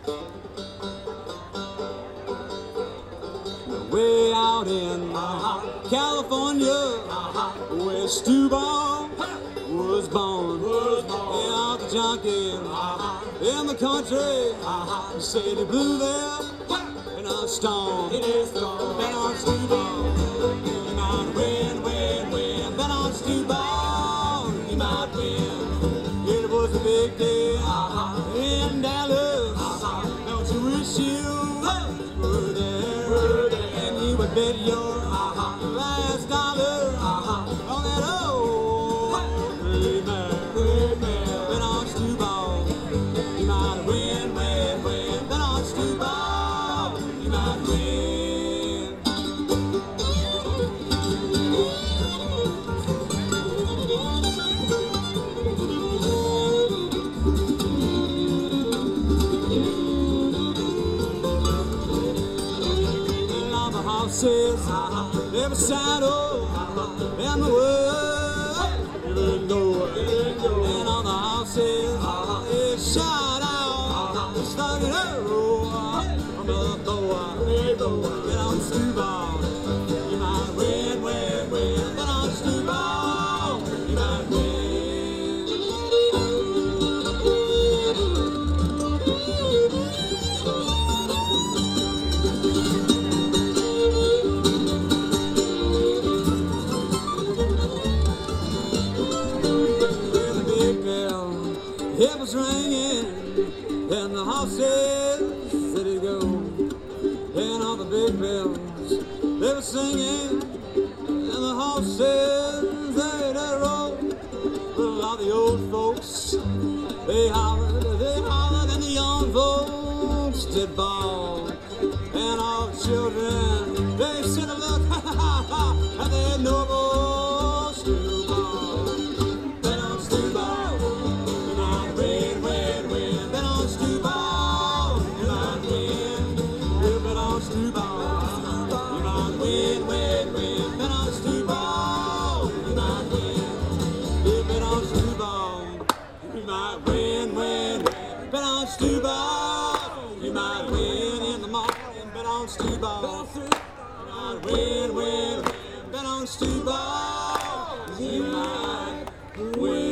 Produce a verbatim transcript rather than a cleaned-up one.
Way out in uh-huh. California, uh-huh. where Stu Ball was born. Was born. Yeah, the junkie uh-huh. in the country, uh-huh. Sadie Blue there in a storm. It is storm. Been on Stu Ball, you might win, win, win. Been on Stu Ball, you might win. It was a big day uh-huh. in Dallas. Uh-huh. Don't you wish you were there? Were there. And you would bet your uh-huh. last dollar uh-huh. on that old great man. Great man. Bet on Stu Ball, you might win, win, win. Bet on Stu Ball, you might win. Horses, uh-huh. every saddle uh-huh. in the world, you know it. And all the horses, uh-huh. they shout out, uh-huh. slug it up from the boa. Get on Stu Ball, you might win, win, win. Get on Stu Ball, you might win. It was ringing, and the horses said it go, and all the big bells they were singing, and the horses they did roll. Well, all the old folks they hollered, they hollered, and the young folks did bawl, and all the children they said, look, ha ha ha ha, and they know about Stu Ball. Bet on Stu Ball. Stu Ball, you might win, win, win. Bet on Stu Ball, you might win. You bet on Stu Ball, you might win, win, win. Bet on Stu Ball, you might win in the morning. Bet on Stu Ball, you might win, win, win. Bet on Stu Ball, you might win.